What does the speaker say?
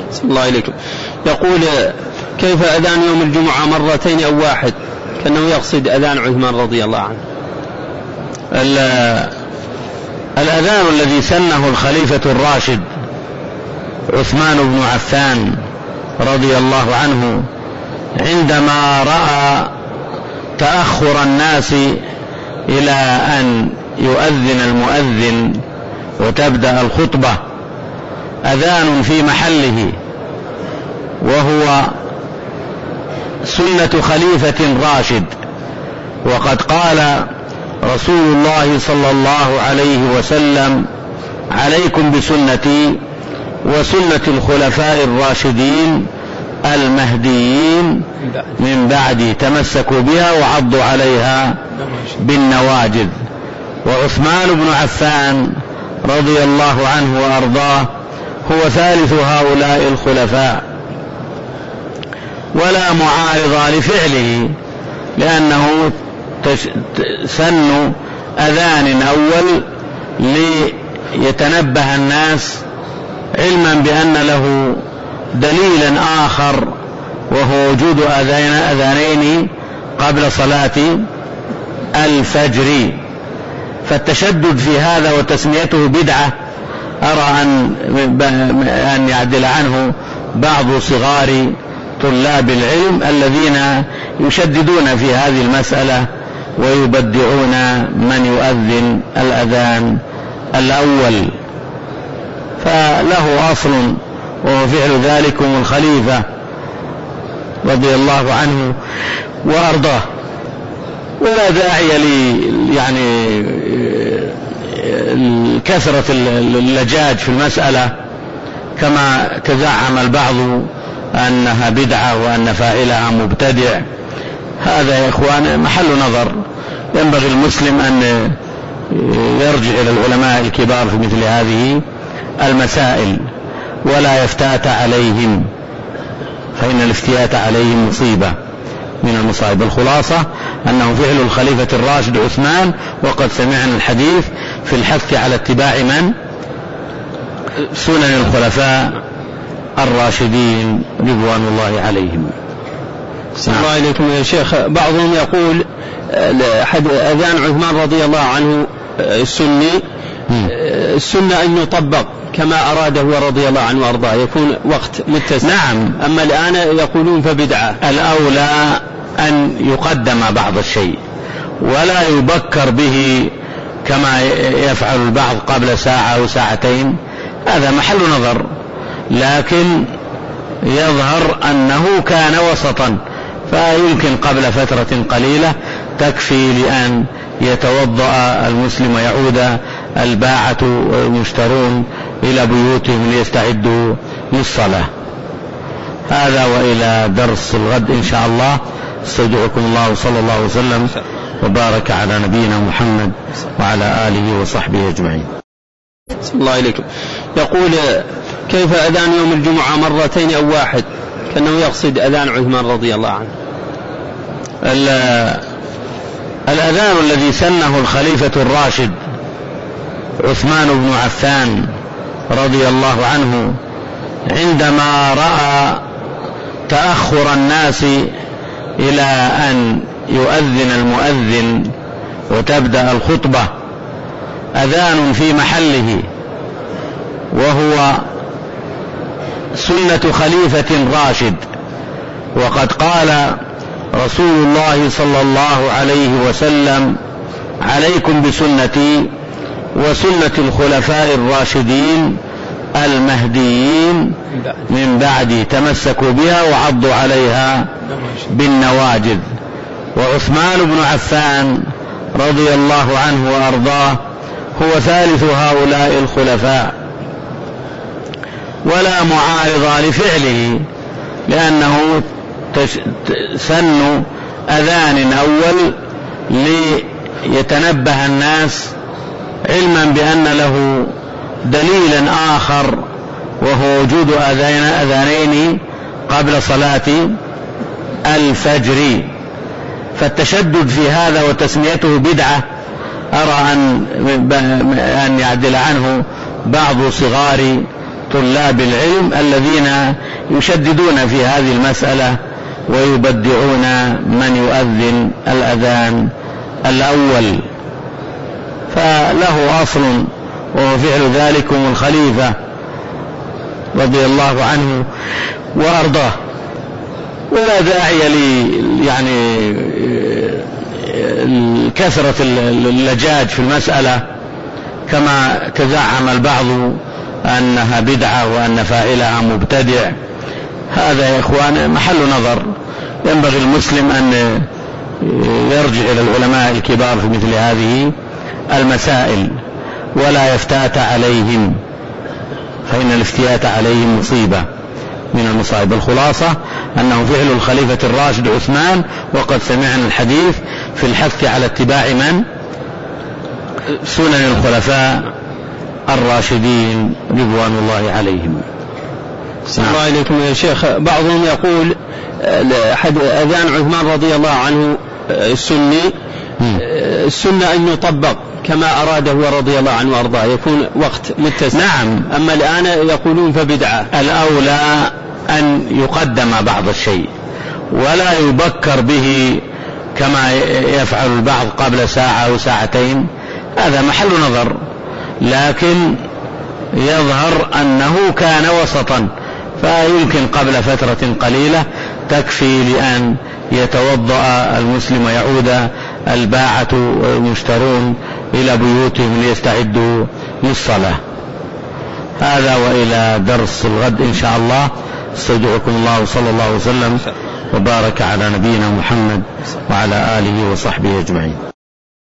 صلى الله عليكم. يقول كيف أذان يوم الجمعة مرتين أو واحد، كأنه يقصد أذان عثمان رضي الله عنه. الأذان الذي سنه الخليفة الراشد عثمان بن عفان رضي الله عنه عندما رأى تأخر الناس إلى أن يؤذن المؤذن وتبدأ الخطبة أذان في محله، وهو سنة خليفة راشد. وقد قال رسول الله صلى الله عليه وسلم: عليكم بسنتي وسنة الخلفاء الراشدين المهديين من بعدي، تمسكوا بها وعضوا عليها بالنواجذ. وعثمان بن عفان رضي الله عنه وأرضاه هو ثالث هؤلاء الخلفاء، ولا معارض لفعله، لأنه سن أذان أول ليتنبه الناس، علما بأن له دليلا آخر وهو وجود أذانين قبل صلاة الفجر. فالتشدد في هذا وتسميته بدعة أرى أن يعدل عنه بعض صغار طلاب العلم الذين يشددون في هذه المسألة ويبدعون من يؤذن الأذان الأول. فله أصل وهو فعل ذلكم الخليفة رضي الله عنه وأرضاه، ولا داعي يعني كثرة اللجاج في المسألة كما تزعم البعض أنها بدعة وأن فاعلها مبتدع. هذا يا إخوان محل نظر، ينبغي المسلم أن يرجع إلى العلماء الكبار في مثل هذه المسائل ولا يفتات عليهم، فإن الافتيات عليهم مصيبة من المصائب. الخلاصة أنه فعل الخليفة الراشد عثمان، وقد سمعنا الحديث في الحث على اتباع من؟ سنن الخلفاء الراشدين رضوان الله عليهم. صلى الله عليكم يا شيخ. بعضهم يقول أذان عثمان رضي الله عنه السني السنة أن يطبق كما أراده ورضي الله عنه وأرضاه، يكون وقت متسع. نعم. أما الآن يقولون فبدعة. الأولى أن يقدم بعض الشيء ولا يبكر به كما يفعل البعض قبل ساعة أو ساعتين، هذا محل نظر، لكن يظهر أنه كان وسطا، فيمكن قبل فترة قليلة تكفي لأن يتوضأ المسلم ويعود الباعة والمشترون إلى بيوتهم ليستعدوا للصلاة. هذا وإلى درس الغد إن شاء الله. استودعكم الله صلى الله عليه وسلم وبارك على نبينا محمد وعلى آله وصحبه أجمعين. صلى الله عليكم. يقول كيف أذان يوم الجمعة مرتين أو واحد، كأنه يقصد أذان عثمان رضي الله عنه. الأذان الذي سنه الخليفة الراشد عثمان بن عفان رضي الله عنه عندما رأى تأخر الناس إلى أن يؤذن المؤذن وتبدأ الخطبة أذان في محله، وهو سنة خليفة راشد. وقد قال رسول الله صلى الله عليه وسلم: عليكم بسنتي وسنة الخلفاء الراشدين المهديين من بعدي، تمسكوا بها وعضوا عليها بالنواجذ. وعثمان بن عفان رضي الله عنه وأرضاه هو ثالث هؤلاء الخلفاء، ولا معارض لفعله، لأنه سن أذان أول ليتنبه الناس، علما بأن له دليلا آخر وهو وجود أذانين قبل صلاة الفجر. فالتشدد في هذا وتسميته بدعة أرى أن يعدل عنه بعض صغار طلاب العلم الذين يشددون في هذه المسألة ويبدعون من يؤذن الأذان الأول، فله أصل وهو فعل ذلكم الخليفة رضي الله عنه وأرضاه، ولا داعي يعني كثرة اللجاج في المسألة كما تزعم البعض أنها بدعة وأن فاعلها مبتدع. هذا يا إخوان محل نظر، ينبغي المسلم أن يرجع إلى العلماء الكبار في مثل هذه المسائل ولا يفتات عليهم، فإن الافتيات عليهم مصيبة من المصائب. الخلاصة أنه فعل الخليفة الراشد عثمان، وقد سمعنا الحديث في الحث على اتباع من؟ سنن الخلفاء الراشدين رضوان الله عليهم. السلام عليكم يا شيخ. بعضهم يقول أذان عثمان رضي الله عنه السني السنة أن يطبق كما أراده ورضي الله عنه وأرضاه، يكون وقت متسع. نعم. أما الآن يقولون فبدعة. الأولى أن يقدم بعض الشيء ولا يبكر به كما يفعل البعض قبل ساعة أو ساعتين، هذا محل نظر، لكن يظهر أنه كان وسطا، فيمكن قبل فترة قليلة تكفي لأن يتوضأ المسلم ويعود الباعة والمشترون إلى بيوتهم ليستعدوا للصلاة. هذا وإلى درس الغد إن شاء الله. استودعكم الله صلى الله وسلم وبارك على نبينا محمد وعلى آله وصحبه أجمعين.